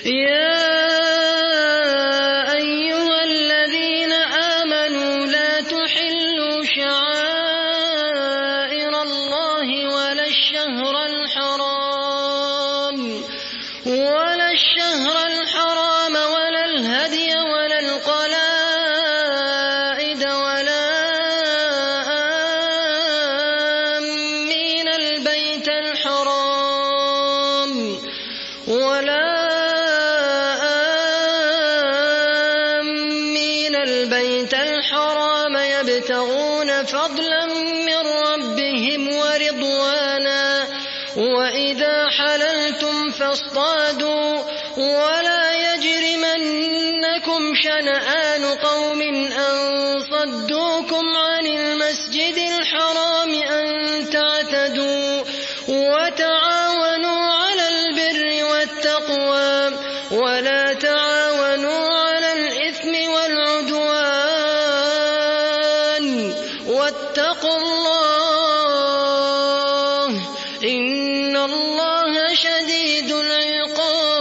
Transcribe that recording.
يا أيها الذين آمنوا لا تحلوا شعائر الله ولا الشهر الحرام ولا الهدي ولا القلائد ولا آمين البيت الحرام يبتغون فضلا من ربهم ورضوانا وإذا حللتم فاصطادوا ولا يجرمنكم شنآن قوم أن صدوكم عن المسجد الحرام أن تعتدوا وتعاونوا على البر والتقوى ولا تعاونوا على الإثم والعدوان واتقوا الله إن الله شديد العقاب.